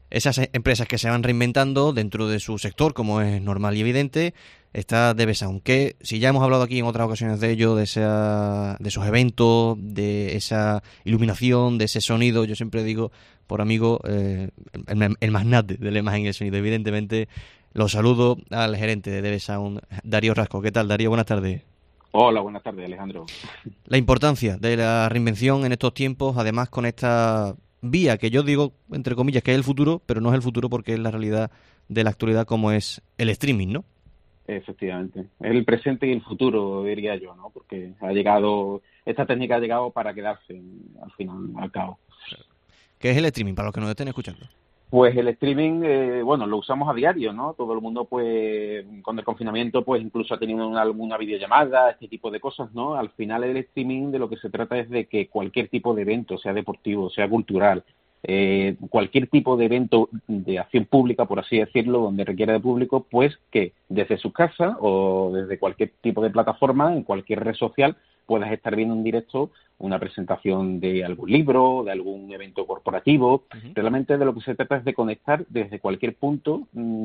esas empresas que se van reinventando dentro de su sector, como es normal y evidente, está DB Sound, que si ya hemos hablado aquí en otras ocasiones de ello, de esos eventos, de esa iluminación, de ese sonido, yo siempre digo, por amigo, el magnate de la imagen y el sonido. Evidentemente, los saludo al gerente de DB Sound, Darío Rasco. ¿Qué tal, Darío? Buenas tardes. Hola, buenas tardes, Alejandro. La importancia de la reinvención en estos tiempos, además con esta vía que yo digo, entre comillas, que es el futuro, pero no es el futuro porque es la realidad de la actualidad como es el streaming, ¿no? Efectivamente, es el presente y el futuro, diría yo, ¿no? Porque esta técnica ha llegado para quedarse, al final, al cabo. ¿Qué es el streaming para los que nos estén escuchando? Pues el streaming, bueno, lo usamos a diario, ¿no? Todo el mundo, pues, con el confinamiento, pues, incluso ha tenido alguna videollamada, este tipo de cosas, ¿no? Al final el streaming de lo que se trata es de que cualquier tipo de evento, sea deportivo, sea cultural, cualquier tipo de evento de acción pública, por así decirlo, donde requiera de público, pues que desde su casa o desde cualquier tipo de plataforma, en cualquier red social, puedas estar viendo en directo una presentación de algún libro, de algún evento corporativo. Uh-huh. Realmente de lo que se trata es de conectar desde cualquier punto,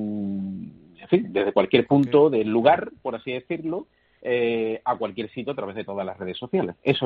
en fin, desde cualquier Okay. punto del lugar, por así decirlo, a cualquier sitio a través de todas las redes sociales. Es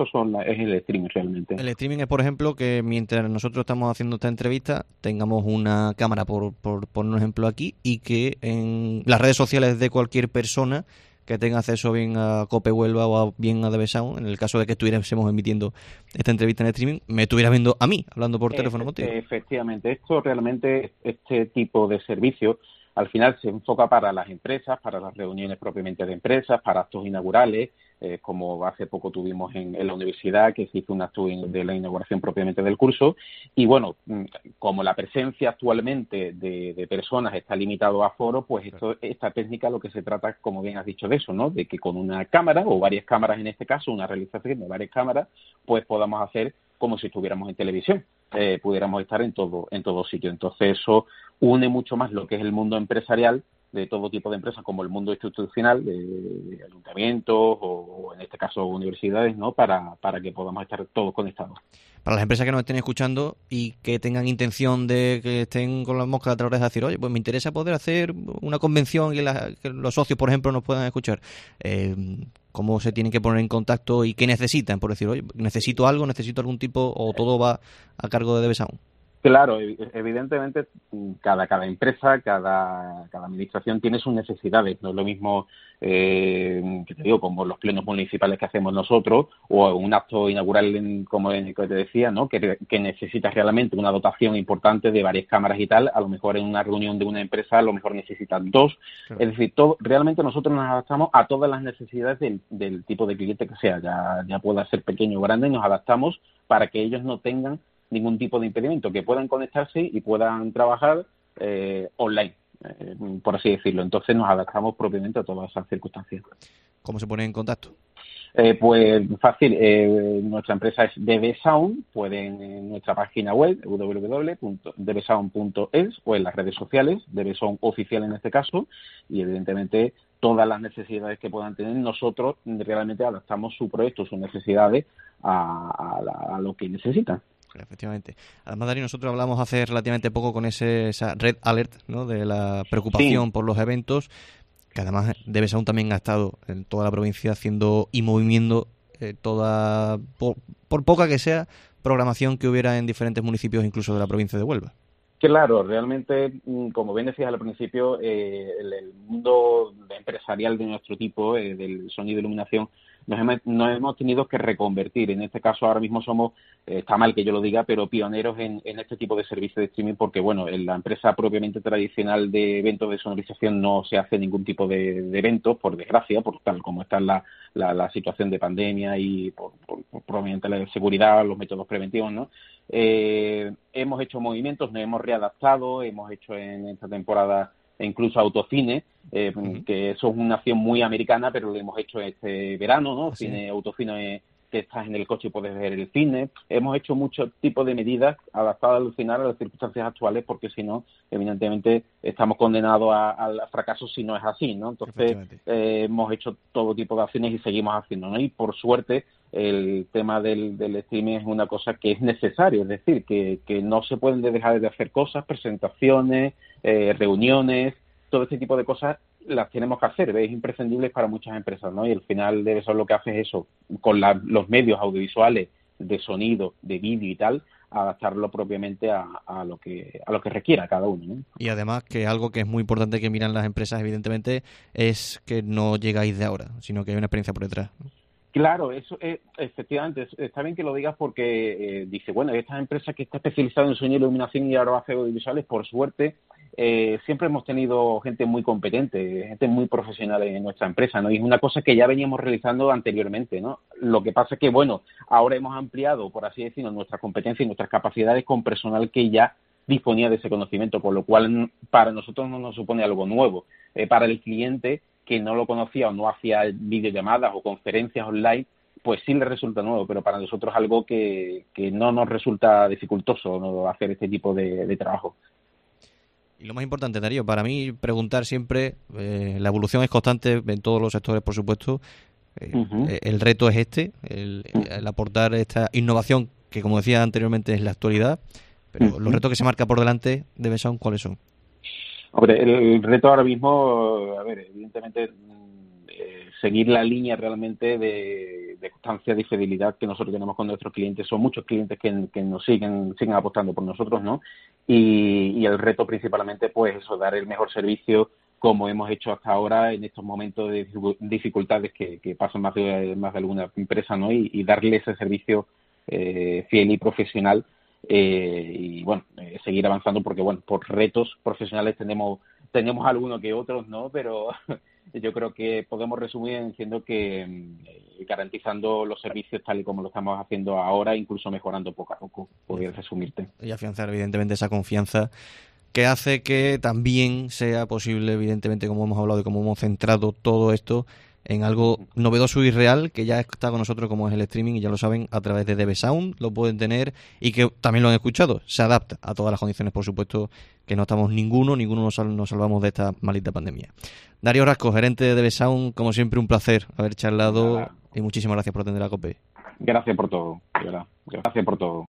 el streaming realmente. El streaming es, por ejemplo, que mientras nosotros estamos haciendo esta entrevista, tengamos una cámara, por poner un ejemplo aquí, y que en las redes sociales de cualquier persona que tenga acceso bien a Cope Huelva o bien a DB Sound, en el caso de que estuviésemos emitiendo esta entrevista en streaming, me estuviera viendo a mí, hablando por teléfono contigo. Efectivamente, esto realmente, este tipo de servicio, al final se enfoca para las empresas, para las reuniones propiamente de empresas, para actos inaugurales, como hace poco tuvimos en la universidad, que se hizo un acto de la inauguración propiamente del curso. Y bueno, como la presencia actualmente de personas está limitado a foro, pues esta técnica lo que se trata, como bien has dicho, de eso, ¿no? De que con una cámara, o varias cámaras en este caso, una realización de varias cámaras, pues podamos hacer como si estuviéramos en televisión. Pudiéramos estar en todo sitio. Entonces eso une mucho más lo que es el mundo empresarial de todo tipo de empresas, como el mundo institucional de ayuntamientos o en este caso universidades, ¿no? Para que podamos estar todos conectados. Para las empresas que nos estén escuchando y que tengan intención de que estén con las moscas de la oreja, decir, oye, pues me interesa poder hacer una convención y que los socios, por ejemplo, nos puedan escuchar. ¿Cómo se tienen que poner en contacto y qué necesitan? Por decir, oye, necesito algo, necesito algún tipo, o todo va a cargo de DB Sound. Claro, evidentemente cada empresa, cada administración tiene sus necesidades. No es lo mismo, que te digo, como los plenos municipales que hacemos nosotros o un acto inaugural como en el que te decía, ¿no? Que necesitas realmente una dotación importante de varias cámaras y tal. A lo mejor en una reunión de una empresa a lo mejor necesitan dos. Claro. Es decir, realmente nosotros nos adaptamos a todas las necesidades del tipo de cliente que sea, ya pueda ser pequeño o grande, y nos adaptamos para que ellos no tengan ningún tipo de impedimento, que puedan conectarse y puedan trabajar online, por así decirlo. Entonces nos adaptamos propiamente a todas esas circunstancias. ¿Cómo se ponen en contacto? Pues fácil, nuestra empresa es DB Sound, pueden en nuestra página web www.dbsound.es o en las redes sociales, DB Sound oficial en este caso, y evidentemente todas las necesidades que puedan tener, nosotros realmente adaptamos su proyecto, sus necesidades a lo que necesitan. Efectivamente. Además, Darío, nosotros hablamos hace relativamente poco con esa Red Alert, ¿no? De la Sí, preocupación por los eventos, que además DB Sound también ha estado en toda la provincia haciendo y moviendo por poca que sea, programación que hubiera en diferentes municipios, incluso de la provincia de Huelva. claro, realmente, como bien decías al principio, el mundo empresarial de nuestro tipo, del sonido e iluminación, nos hemos tenido que reconvertir. En este caso, ahora mismo somos, está mal que yo lo diga, pero pioneros en este tipo de servicios de streaming, porque, bueno, en la empresa propiamente tradicional de eventos de sonorización no se hace ningún tipo de eventos, por desgracia, por tal como está la situación de pandemia y por probablemente la seguridad, los métodos preventivos, ¿no? Hemos hecho movimientos, nos hemos readaptado, hemos hecho en esta temporada incluso autocine, Uh-huh. que eso es una acción muy americana, pero lo hemos hecho este verano, ¿no? Así es. Autocine que estás en el coche y puedes ver el cine. Hemos hecho muchos tipos de medidas adaptadas al final a las circunstancias actuales, porque si no, evidentemente, estamos condenados al fracaso si no es así, ¿no? Entonces, hemos hecho todo tipo de acciones y seguimos haciendo, ¿no? Y por suerte, el tema del streaming es una cosa que es necesario, es decir, que no se pueden dejar de hacer cosas, presentaciones, reuniones, todo este tipo de cosas las tenemos que hacer, es imprescindible para muchas empresas, ¿no? Y al final debe ser lo que hace es eso, con los medios audiovisuales de sonido, de vídeo y tal, adaptarlo propiamente a lo que requiera cada uno, ¿no? Y además que algo que es muy importante que miran las empresas, evidentemente, es que no llegáis de ahora, sino que hay una experiencia por detrás, ¿no? Claro, eso efectivamente, está bien que lo digas porque dice, bueno, esta empresa que está especializada en sonido, iluminación y ahora hace audiovisuales, por suerte, siempre hemos tenido gente muy competente, gente muy profesional en nuestra empresa, ¿no? Y es una cosa que ya veníamos realizando anteriormente, ¿no? Lo que pasa es que, bueno, ahora hemos ampliado, por así decirlo, nuestras competencias y nuestras capacidades con personal que ya disponía de ese conocimiento, por lo cual para nosotros no nos supone algo nuevo. Para el cliente que no lo conocía o no hacía videollamadas o conferencias online, pues sí le resulta nuevo, pero para nosotros es algo que no nos resulta dificultoso, ¿no?, hacer este tipo de trabajo. Y lo más importante, Darío, para mí preguntar siempre, la evolución es constante en todos los sectores, por supuesto. El reto es el aportar esta innovación que, como decía anteriormente, es la actualidad, pero los retos que se marca por delante de Besound, ¿cuáles son? Hombre, el reto ahora mismo, a ver, evidentemente, seguir la línea realmente de constancia y fidelidad que nosotros tenemos con nuestros clientes. Son muchos clientes que nos siguen apostando por nosotros, ¿no? Y el reto principalmente, pues eso, dar el mejor servicio como hemos hecho hasta ahora en estos momentos de dificultades que pasan más de alguna empresa, ¿no? Y darle ese servicio fiel y profesional. Y bueno, seguir avanzando porque bueno, por retos profesionales tenemos algunos que otros, ¿no? Pero yo creo que podemos resumir diciendo que garantizando los servicios tal y como lo estamos haciendo ahora, incluso mejorando poco a poco, podría resumirte. Y afianzar evidentemente esa confianza que hace que también sea posible, evidentemente, como hemos hablado y como hemos centrado todo esto en algo novedoso y real que ya está con nosotros, como es el streaming, y ya lo saben, a través de DB Sound lo pueden tener, y que también lo han escuchado, se adapta a todas las condiciones, por supuesto, que no estamos ninguno nos salvamos de esta maldita pandemia. Darío Rasco, gerente de DB Sound, como siempre un placer haber charlado. Nada. Y muchísimas gracias por atender a COPE. Gracias por todo, de verdad. Gracias por todo.